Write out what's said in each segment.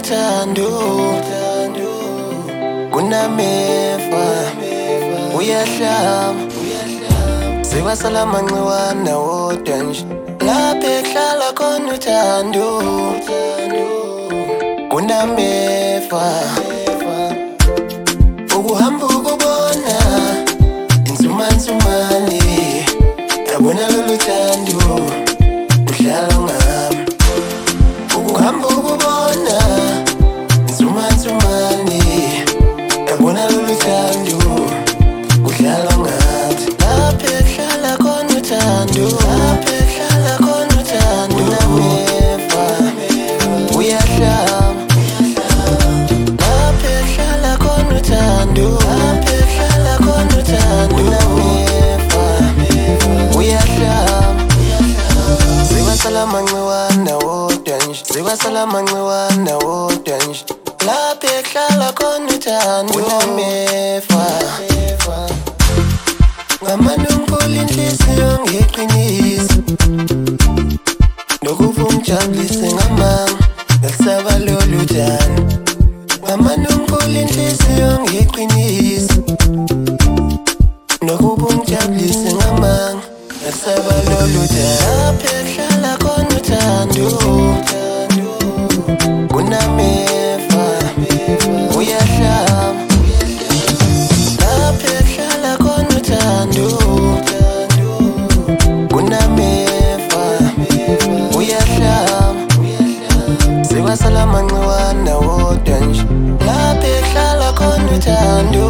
uthando kunamefa uyahlaba sewasala manxiwana wodwa nje lapha ehlala khona uthando kunamefa ukuhamba ukubona insumansumane yabona lolu thando uhlala ngami ukuhamba ukubona insumansumane yabona lolu thando uhlala ngathi lapha ehlala khona uthando lapha ehlala khona uthando unamefa uyahlaba lapha ehlala khona uthando lapha ehlala khona uthando unamefa uyahlaba sewasala manxiwana wodwa nje sewasala manxiwana wodwa nje lapha ehlala khona uthando unamefa ngamanungula inhliziyo ngeqiniso nokuva ungijabulise ngamanga ngelisaba lolu thando ngamanungula inhliziyo ngeqiniso nokuba ungijabulise ngamanga ngelisaba lolu thando lapha ehlala khona uthando kunamefa uyahlaba lapha ehlala khona uthando kunamefa uyahlaba sewasala manxiwana wodwa nje lapha ehlala khona uthando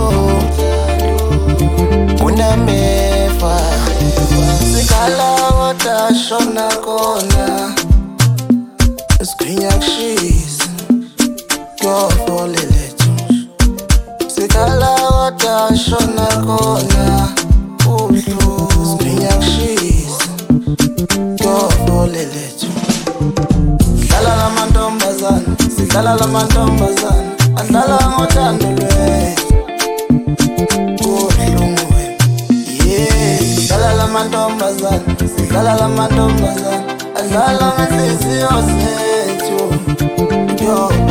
kunamefa sikhala kodwa shona khona esikhwinya kushisa yofolele sikhala kodwa shona khona ubuhlungu esikhwinya kushisa yofolele sidlala lamantombazane sidlala lamantombazane adlala ngothando lwethu ubuhlungu sidlala lamantombazane sidlala lamantombazane adlala ngenhliziyo zethu yo